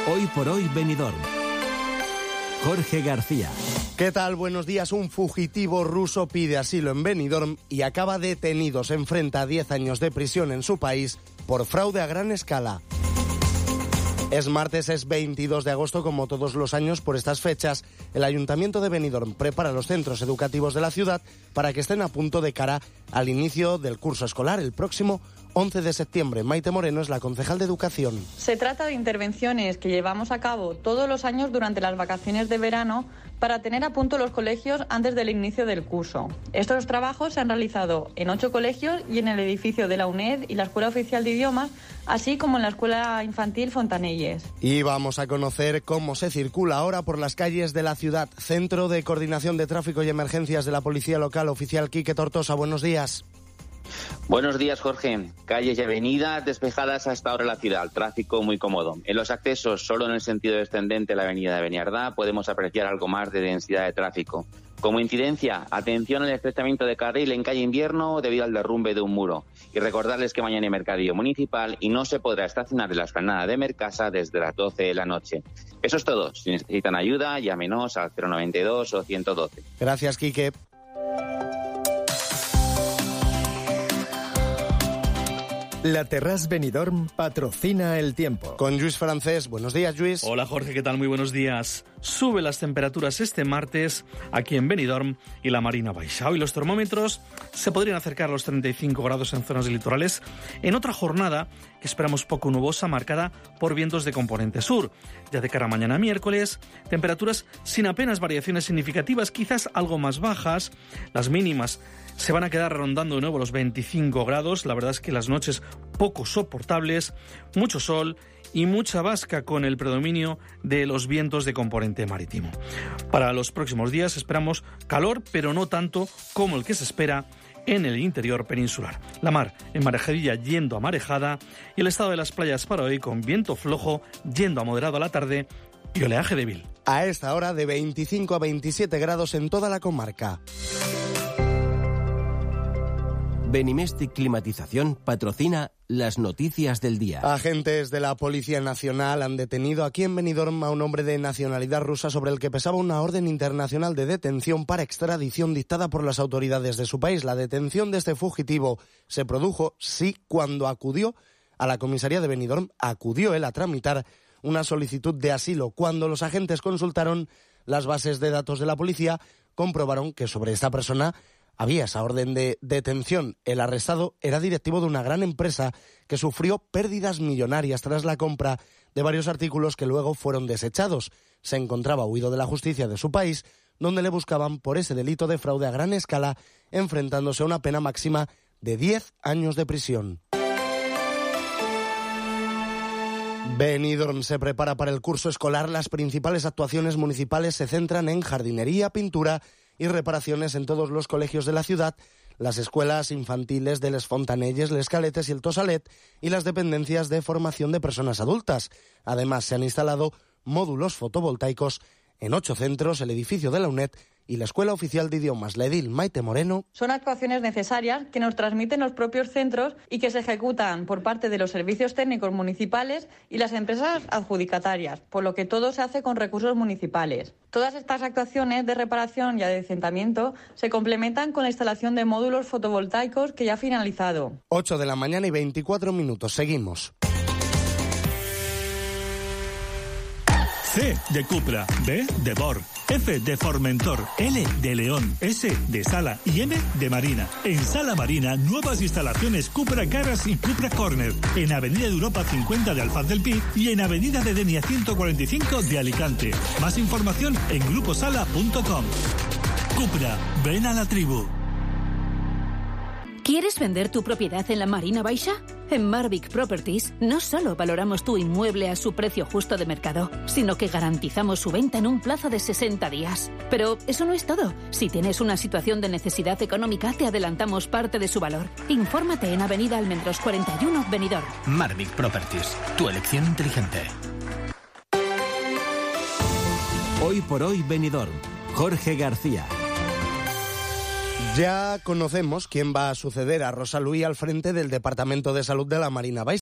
Hoy por hoy Benidorm. Jorge García. ¿Qué tal? Buenos días. Un fugitivo ruso pide asilo en Benidorm y acaba detenido. Se enfrenta a 10 años de prisión en su país por fraude a gran escala. Es martes, es 22 de agosto, como todos los años por estas fechas, el Ayuntamiento de Benidorm prepara los centros educativos de la ciudad para que estén a punto de cara al inicio del curso escolar el próximo 11 de septiembre. Maite Moreno es la concejal de Educación. Se trata de intervenciones que llevamos a cabo todos los años durante las vacaciones de verano para tener a punto los colegios antes del inicio del curso. Estos trabajos se han realizado en 8 colegios y en el edificio de la UNED y la Escuela Oficial de Idiomas, así como en la Escuela Infantil Fontanelles. Y vamos a conocer cómo se circula ahora por las calles de la ciudad. Centro de Coordinación de Tráfico y Emergencias de la Policía Local, oficial Quique Tortosa. Buenos días. Buenos días, Jorge. Calles y avenidas despejadas hasta ahora en la ciudad. Tráfico muy cómodo. En los accesos, solo en el sentido descendente de la avenida de Beniardá, podemos apreciar algo más de densidad de tráfico. Como incidencia, atención al estrechamiento de carril en calle Invierno debido al derrumbe de un muro. Y recordarles que mañana hay mercadillo municipal y no se podrá estacionar en la explanada de Mercasa desde las 12 de la noche. Eso es todo. Si necesitan ayuda, llámenos al 092 o 112. Gracias, Quique. La Terrasse Benidorm patrocina el tiempo. Con Lluís Francés. Buenos días, Lluís. Hola, Jorge, ¿qué tal? Muy buenos días. Sube las temperaturas este martes aquí en Benidorm y la Marina Baixa. Hoy los termómetros se podrían acercar a los 35 grados en zonas litorales, en otra jornada que esperamos poco nubosa, marcada por vientos de componente sur. Ya de cara a mañana miércoles, temperaturas sin apenas variaciones significativas, quizás algo más bajas. Las mínimas se van a quedar rondando de nuevo los 25 grados. La verdad es que las noches poco soportables, mucho sol y mucha vasca con el predominio de los vientos de componente marítimo. Para los próximos días esperamos calor, pero no tanto como el que se espera en el interior peninsular. La mar en marejadilla yendo a marejada y el estado de las playas para hoy con viento flojo yendo a moderado a la tarde y oleaje débil. A esta hora de 25 a 27 grados en toda la comarca. Benimestic Climatización patrocina las noticias del día. Agentes de la Policía Nacional han detenido aquí en Benidorm a un hombre de nacionalidad rusa sobre el que pesaba una orden internacional de detención para extradición dictada por las autoridades de su país. La detención de este fugitivo se produjo, sí, cuando acudió a la comisaría de Benidorm. Acudió él a tramitar una solicitud de asilo. Cuando los agentes consultaron las bases de datos de la policía, comprobaron que sobre esta persona había esa orden de detención. El arrestado era directivo de una gran empresa que sufrió pérdidas millonarias tras la compra de varios artículos que luego fueron desechados. Se encontraba huido de la justicia de su país, donde le buscaban por ese delito de fraude a gran escala, enfrentándose a una pena máxima de 10 años de prisión. Benidorm se prepara para el curso escolar. Las principales actuaciones municipales se centran en jardinería, pintura y reparaciones en todos los colegios de la ciudad, las escuelas infantiles de Les Fontanelles, Les Caletes y el Tosalet y las dependencias de formación de personas adultas. Además, se han instalado módulos fotovoltaicos en 8 centros, el edificio de la UNED y la Escuela Oficial de Idiomas. La edil Maite Moreno. Son actuaciones necesarias que nos transmiten los propios centros y que se ejecutan por parte de los servicios técnicos municipales y las empresas adjudicatarias, por lo que todo se hace con recursos municipales. Todas estas actuaciones de reparación y adecentamiento se complementan con la instalación de módulos fotovoltaicos que ya ha finalizado. 8 de la mañana y 24 minutos. Seguimos. C de Cupra, B de Bor, F de Formentor, L de León, S de Sala y M de Marina. En Sala Marina, nuevas instalaciones Cupra Garage y Cupra Corner. En Avenida de Europa 50 de Alfaz del Pi y en Avenida de Denia 145 de Alicante. Más información en gruposala.com. Cupra, ven a la tribu. ¿Quieres vender tu propiedad en la Marina Baixa? En Marvic Properties no solo valoramos tu inmueble a su precio justo de mercado, sino que garantizamos su venta en un plazo de 60 días. Pero eso no es todo. Si tienes una situación de necesidad económica, te adelantamos parte de su valor. Infórmate en Avenida Almendros 41, Benidorm. Marvic Properties, tu elección inteligente. Hoy por hoy Benidorm. Jorge García. Ya conocemos quién va a suceder a Rosa Luis al frente del Departamento de Salud de la Marina Baixa.